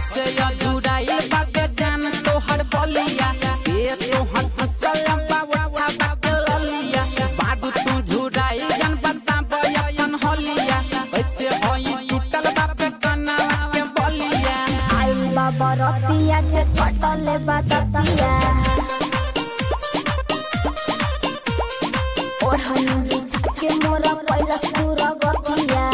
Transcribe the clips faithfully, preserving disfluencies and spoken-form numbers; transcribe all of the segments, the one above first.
कैसे अधूराई बाबे जान तोहर बलिया ए तोहर चुसलम बाबा बाबे ललिया बाबू तू झुराई जन बता बयन होलिया कैसे होई टूटल बाबे कनावा के बलिया आई बाबा रतिया जे कटले बदतिया ओढ़नी बिछा के मोरा पहिला सुरा गतिया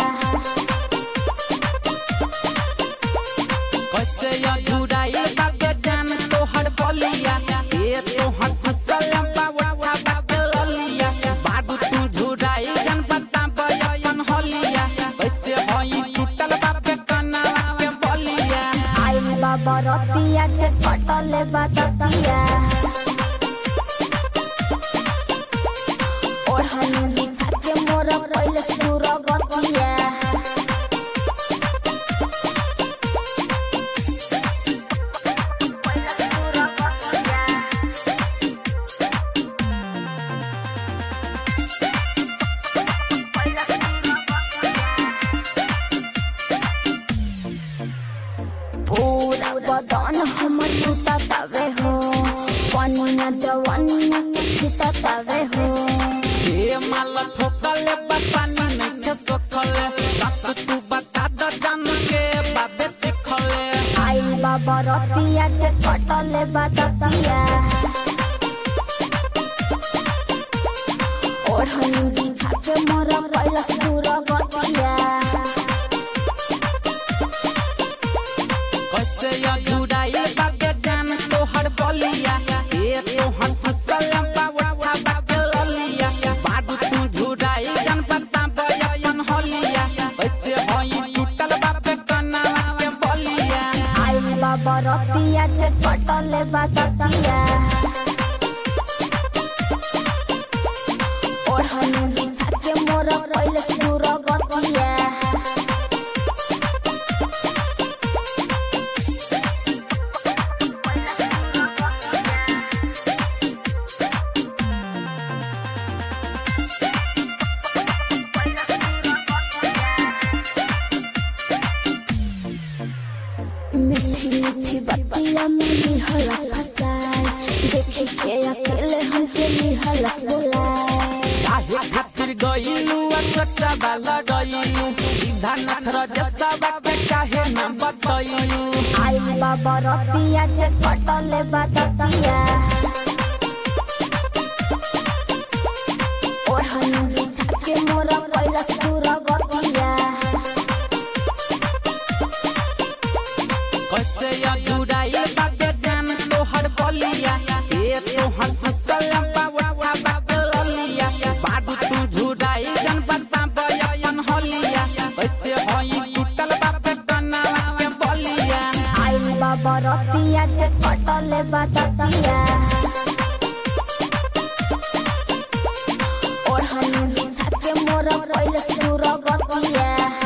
कैसे अधूराई बाबे जान तोहर बलिया ए तोहर चुसलम बाबा बाबे ललिया बाबू तू झुराई जन बता बयन होलिया कैसे होई टूटल बाबे कनावा के बलिया आई बाबा रतिया जे कटले बदतिया ओढ़नी बिछा के मोरा पहिला सुरा गतिया पूरा बदन हमर टूटा तवे हो पनिया जवानिया के छूटा तवे हो ए माल ठोकल बतानी नहीं के सोखल बात तू बता द जान के बाबे सिखल आई बाबा रतिया जे कटले बदतिया ओढ़नी बिछा के मोरा पहिला सुरा गतिया कैसे अधूराई बाबे जान तोहर बलिया ए तोहर चुसलम बाबा बाबे ललिया बाबू तू झुराई जन बता बयन होलिया कैसे होई टूटल बाबे कनावा के बलिया आई बाबा रतिया जे कटले बदतिया ओढ़नी बिछा के मोरा पहिला सुरा गतिया मीठी मीठी बतिया में निहलस फसाए देखे के अकेले हमके निहलस बुलाए काहे खातिर गइलू अकटा वाला गइलू सीधा नखरा जैसा बाबे काहे ना बतइलू आई बाबा रतिया जे कटले बदतिया ओढ़नी बिछा के मोरा पहिला सुरा गतिया कैसे अधूराई बाबे जान तोहर बलिया ए तोहर चुसलम बाबा बाबे ललिया बाबू तू झुराई जन बता बयन होलिया कैसे होई टूटल बाबे कनावा के बलिया आई बाबा रतिया जे कटले बदतिया ओढ़नी बिछा के मोरा पहिला सुरा गतिया